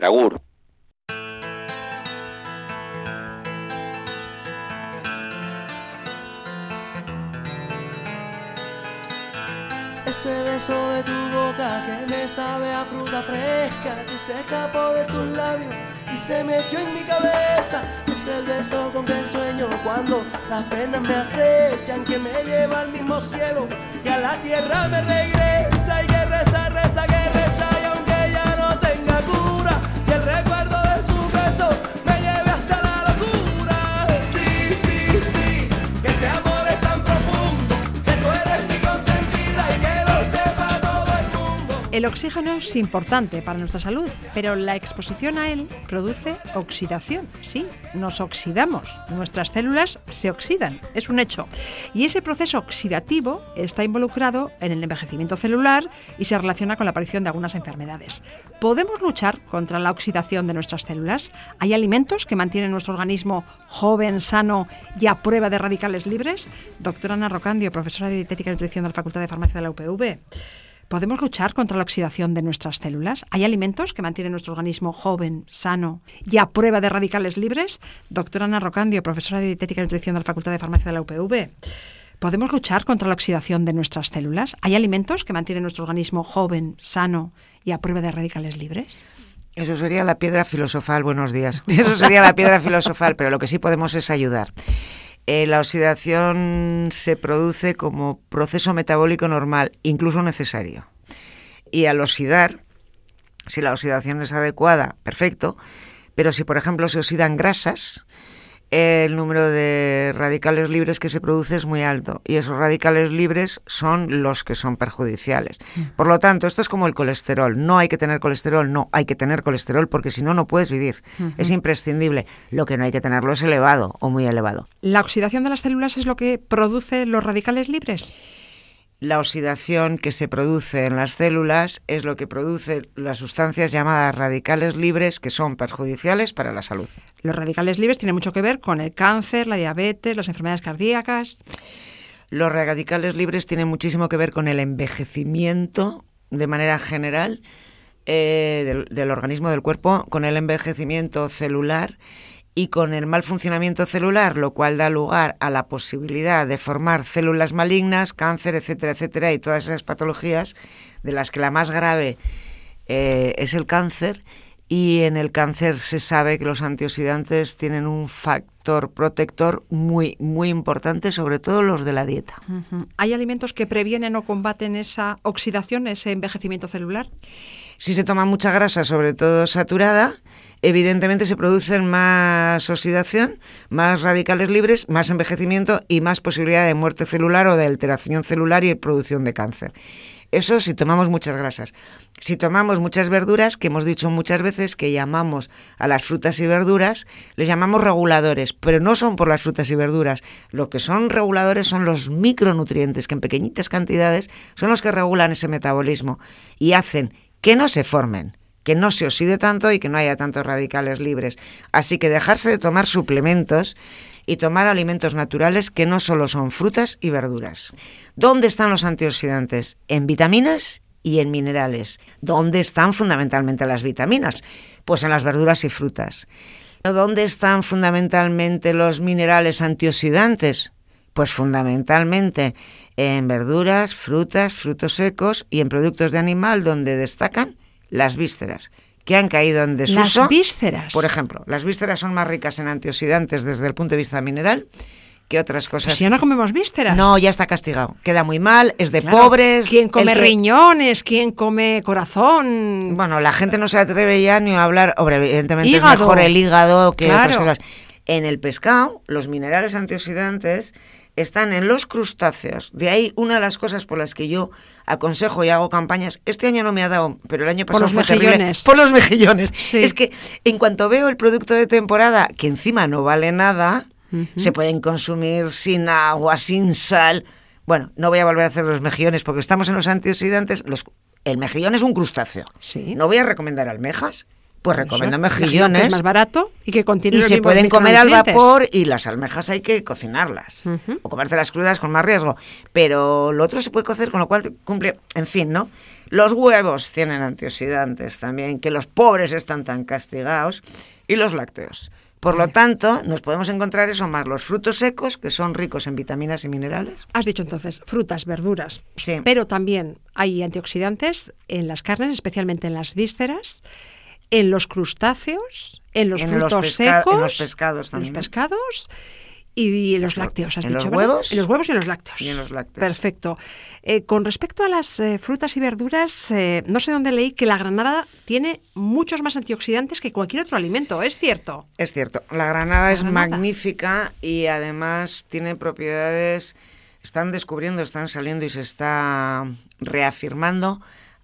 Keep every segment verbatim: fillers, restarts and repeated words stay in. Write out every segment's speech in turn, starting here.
Agur. Ese beso de tu boca que me sabe a fruta fresca, que se escapó de tus labios y se me echó en mi cabeza. Es el beso con que sueño cuando las penas me acechan, que me lleva al mismo cielo y a la tierra me regresa. Y que reza, reza, que reza, y aunque ya no tenga cura, que el recuerdo de su beso me lleve hasta la locura. Sí, sí, sí, que este amor es tan profundo, que tú eres mi consentida y que lo sepa todo el mundo. El oxígeno es importante para nuestra salud, pero la exposición a él produce oxidación. Sí, nos oxidamos, nuestras células se oxidan, es un hecho. Y ese proceso oxidativo está involucrado en el envejecimiento celular y se relaciona con la aparición de algunas enfermedades. ¿Podemos luchar contra la oxidación de nuestras células? ¿Hay alimentos que mantienen nuestro organismo joven, sano y a prueba de radicales libres? Doctora Ana Rocandio, profesora de Dietética y Nutrición de la Facultad de Farmacia de la U P V. ¿Podemos luchar contra la oxidación de nuestras células? ¿Hay alimentos que mantienen nuestro organismo joven, sano y a prueba de radicales libres? Doctora Ana Rocandio, profesora de Dietética y Nutrición de la Facultad de Farmacia de la U P V. ¿Podemos luchar contra la oxidación de nuestras células? ¿Hay alimentos que mantienen nuestro organismo joven, sano y a prueba de radicales libres? Eso sería la piedra filosofal, buenos días. Eso sería la piedra filosofal, pero lo que sí podemos es ayudar. Eh, la oxidación se produce como proceso metabólico normal, incluso necesario. Y al oxidar, si la oxidación es adecuada, perfecto, pero si por ejemplo se oxidan grasas, el número de radicales libres que se produce es muy alto y esos radicales libres son los que son perjudiciales. Por lo tanto, esto es como el colesterol. No hay que tener colesterol, no, hay que tener colesterol porque si no, no puedes vivir. Uh-huh. Es imprescindible. Lo que no hay que tenerlo es elevado o muy elevado. ¿La oxidación de las células es lo que produce los radicales libres? La oxidación que se produce en las células es lo que produce las sustancias llamadas radicales libres que son perjudiciales para la salud. Los radicales libres tienen mucho que ver con el cáncer, la diabetes, las enfermedades cardíacas. Los radicales libres tienen muchísimo que ver con el envejecimiento de manera general eh, del, del organismo, del cuerpo, con el envejecimiento celular y con el mal funcionamiento celular, lo cual da lugar a la posibilidad de formar células malignas, cáncer, etcétera, etcétera, y todas esas patologías de las que la más grave eh, es el cáncer, y en el cáncer se sabe que los antioxidantes tienen un factor protector muy, muy importante, sobre todo los de la dieta. Uh-huh. ¿Hay alimentos que previenen o combaten esa oxidación, ese envejecimiento celular? Si se toma mucha grasa, sobre todo saturada, evidentemente se producen más oxidación, más radicales libres, más envejecimiento y más posibilidad de muerte celular o de alteración celular y producción de cáncer. Eso si tomamos muchas grasas. Si tomamos muchas verduras, que hemos dicho muchas veces que llamamos a las frutas y verduras, les llamamos reguladores, pero no son por las frutas y verduras. Lo que son reguladores son los micronutrientes, que en pequeñitas cantidades son los que regulan ese metabolismo y hacen que no se formen, que no se oxide tanto y que no haya tantos radicales libres. Así que dejarse de tomar suplementos y tomar alimentos naturales que no solo son frutas y verduras. ¿Dónde están los antioxidantes? En vitaminas y en minerales. ¿Dónde están fundamentalmente las vitaminas? Pues en las verduras y frutas. ¿Dónde están fundamentalmente los minerales antioxidantes? Pues fundamentalmente en verduras, frutas, frutos secos y en productos de animal, donde destacan las vísceras, que han caído en desuso. Las vísceras. Por ejemplo, las vísceras son más ricas en antioxidantes desde el punto de vista mineral que otras cosas. Si ya no comemos vísceras. No, ya está castigado. Queda muy mal, es de claro, pobres. ¿Quién come que... riñones? ¿Quién come corazón? Bueno, la gente no se atreve ya ni a hablar. Hombre, evidentemente hígado. Es mejor el hígado que claro. otras cosas. En el pescado, los minerales antioxidantes están en los crustáceos. De ahí una de las cosas por las que yo aconsejo y hago campañas. Este año no me ha dado, pero el año pasado por los fue mejillones. terrible. Por los mejillones. Sí. Es que en cuanto veo el producto de temporada, que encima no vale nada, uh-huh. se pueden consumir sin agua, sin sal. Bueno, no voy a volver a hacer los mejillones porque estamos en los antioxidantes. Los, el mejillón es un crustáceo. Sí. No voy a recomendar almejas, Pues recomiendo Eso, imagino mejillones. que es más barato y que contiene Y los se mismos pueden comer al micronutrientes. vapor y las almejas hay que cocinarlas. Ujú. O comérselas crudas con más riesgo. Pero lo otro se puede cocer, con lo cual cumple... En fin, ¿no? Los huevos tienen antioxidantes también, que los pobres están tan castigados. Y los lácteos. Por lo tanto, nos podemos encontrar eso más los frutos secos, que son ricos en vitaminas y minerales. Has dicho entonces frutas, verduras, Sí. pero también hay antioxidantes en las carnes, especialmente en las vísceras, en los crustáceos, en los En frutos los pesca- secos, en los pescados en los también. pescados y en los lácteos, has En dicho, los ¿verdad? huevos. En los huevos y en los lácteos. Y en los lácteos. Perfecto. Eh, con respecto a las eh, frutas y verduras, eh, no sé dónde leí que la granada tiene muchos más antioxidantes que cualquier otro alimento, ¿es cierto? Es cierto, la granada La es granada. magnífica y además tiene propiedades, están descubriendo, están saliendo y se está reafirmando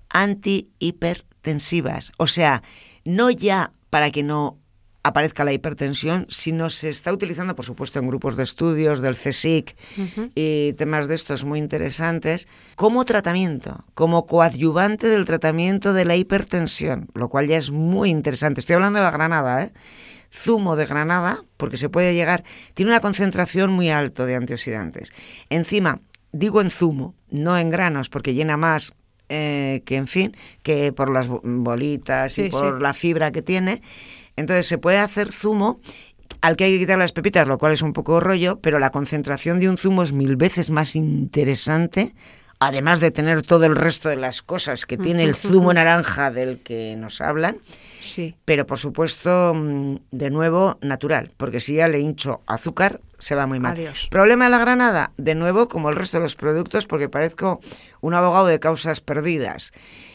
antihipertensivas. O sea, no ya para que no aparezca la hipertensión, sino se está utilizando, por supuesto, en grupos de estudios del C S I C Ujú. y temas de estos muy interesantes, como tratamiento, como coadyuvante del tratamiento de la hipertensión, lo cual ya es muy interesante. Estoy hablando de la granada, ¿eh? Zumo de granada, porque se puede llegar, tiene una concentración muy alta de antioxidantes. Encima, digo en zumo, no en granos, porque llena más eh, que, en fin, que por las bo- bolitas Sí, y por sí. la fibra que tiene. Entonces se puede hacer zumo al que hay que quitar las pepitas, lo cual es un poco rollo, pero la concentración de un zumo es mil veces más interesante, además de tener todo el resto de las cosas que tiene el zumo naranja del que nos hablan, Sí. pero por supuesto, mm, de nuevo, natural, porque si ya le hincho azúcar, se va muy mal. Adiós. Problema de la granada, de nuevo, como el resto de los productos, porque parezco un abogado de causas perdidas.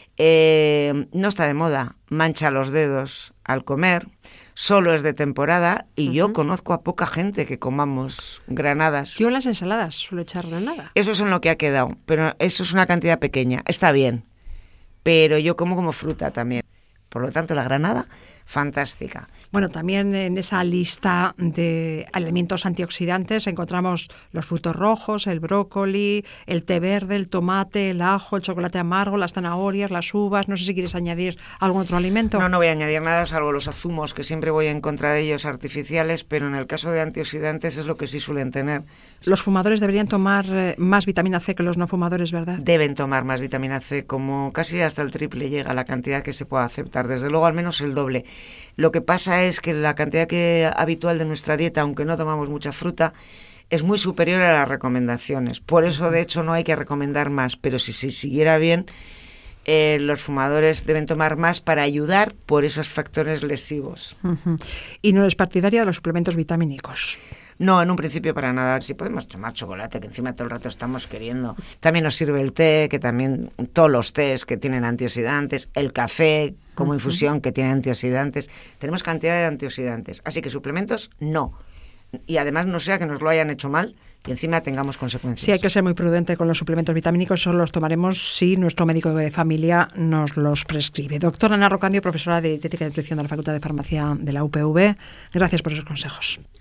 Eh, no está de moda, mancha los dedos al comer, solo es de temporada y yo Ujú. conozco a poca gente que comamos granadas. Yo en las ensaladas suelo echar granada. Eso es en lo que ha quedado, pero eso es una cantidad pequeña, está bien, pero yo como como fruta también. Por lo tanto, la granada, fantástica. Bueno, también en esa lista de alimentos antioxidantes encontramos los frutos rojos, el brócoli, el té verde, el tomate, el ajo, el chocolate amargo, las zanahorias, las uvas. No sé si quieres añadir algún otro alimento. No, no voy a añadir nada, salvo los azumos, que siempre voy en contra de ellos, artificiales, pero en el caso de antioxidantes es lo que sí suelen tener. Los fumadores deberían tomar eh, más vitamina C que los no fumadores, ¿verdad? Deben tomar más vitamina C, como casi hasta el triple llega la cantidad que se pueda aceptar, desde luego al menos el doble. Lo que pasa es que la cantidad que habitual de nuestra dieta, aunque no tomamos mucha fruta, es muy superior a las recomendaciones. Por eso, de hecho, no hay que recomendar más, pero si se siguiera bien, eh, los fumadores deben tomar más para ayudar por esos factores lesivos. Ujú. Y no eres partidaria de los suplementos vitamínicos. No, en un principio para nada. Si podemos tomar chocolate, que encima todo el rato estamos queriendo. También nos sirve el té, que también todos los tés que tienen antioxidantes, el café como infusión que tiene antioxidantes. Tenemos cantidad de antioxidantes. Así que suplementos, no. Y además no sea que nos lo hayan hecho mal y encima tengamos consecuencias. Sí, hay que ser muy prudente con los suplementos vitamínicos. Solo los tomaremos si nuestro médico de familia nos los prescribe. Doctora Ana Rocandio, profesora de Dietética y Nutrición de la Facultad de Farmacia de la U P V, gracias por esos consejos.